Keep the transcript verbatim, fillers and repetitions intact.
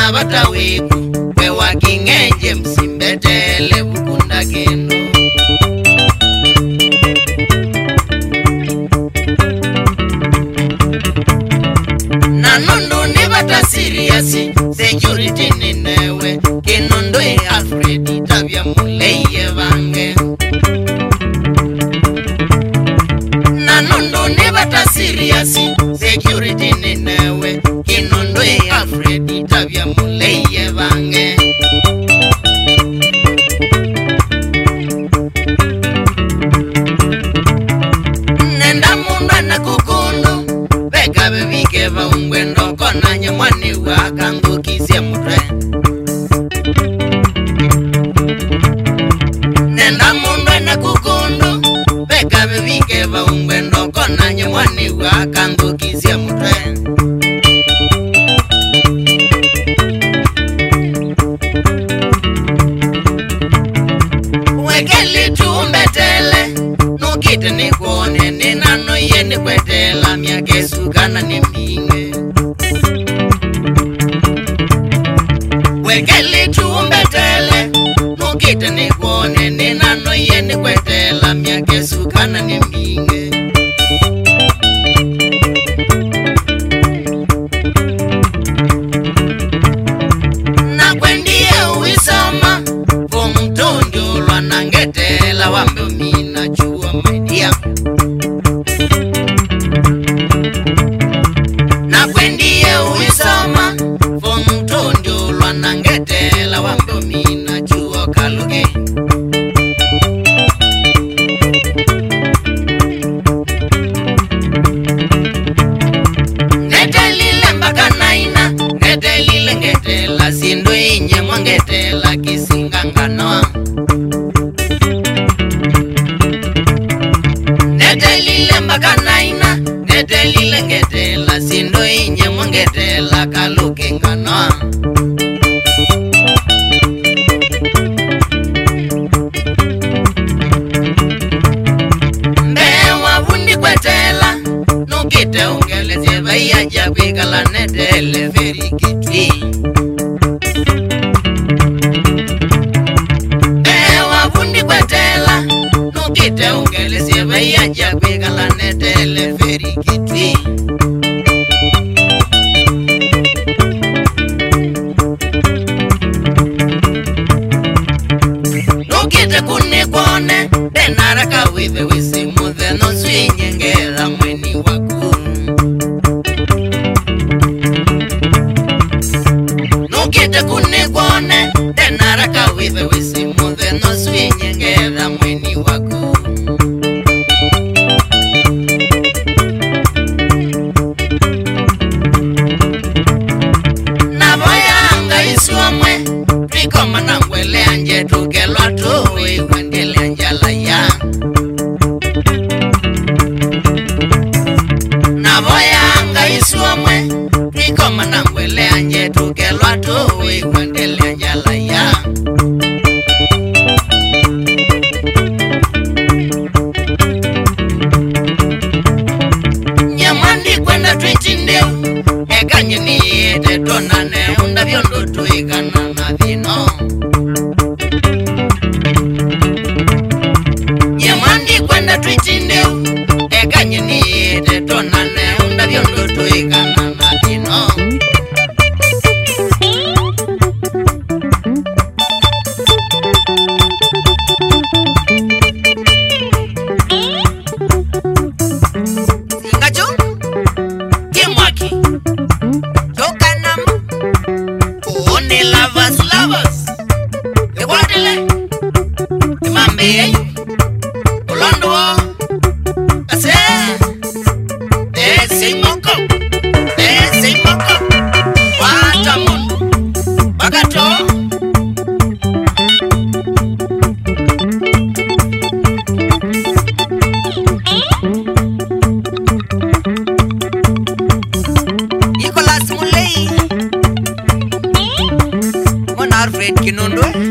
na bata wiku we wakingenje msimbetele bukunda kendo na nondo ni bata serious security ni newe kinondo e Alfred tabia muleye bange na nondo ni bata serious security ni newe kinondo e Alfred tabia muleye bange nenda munda na kukondo beka bebike ba ungwendo kona nyamwani wakangu kisia mutwe nenda munda na kukondo beka bebike ba ungwendo kona nyamwani wakangu kisia mutwe wekeli tumbetele nukite nikone ninano yeni kwetela miakesu kana ni minge wekeli tumbetele nukite nikone ninano yeni kwetela miakesu kana ni minge na kwendie uisoma kumtundu lwa nangetela wambe mina chua maidia na kwendie uisoma kumtundu lwa nangetela wambe mina chua kaluge netelile mpaka naina netelile ngetela sindo inye mwangetela kisinganganoa netelile mpaka naina netelile ngetela sindo inye mwangetela kaluke nganoa mbewa vundi kwetela nukite ungeleze baya jabikala netele veri kitwi mbewa vundi kwetela nukite ungeleze baya jabikala netele veri kitwi nukite kunikone denaraka wive wisimuthe no swinyengera mweni waku nukite kunikone denaraka wive wisimuthe no swinyengera mweni waku na boyanga iswamwe pikoma na ngwele anje tukelwa tuwe wandele anjala ya na boyanga iswamwe pikoma na ngwele anje tukelwa tuwe wandele anjala ya nyamandi kwenda twitindeu ekanye niite tonane undavyo ndoto ikana na vino nyamandi kwenda twitindeu ekanye niite tonane undavyo ndoto ikana na vino singacho kimwaki tokanam one lovers lovers ekwatele imambe ulondo ase ese moko ese moko wata mundu bakato Nicolas Mulei Mon Alfred Kinondo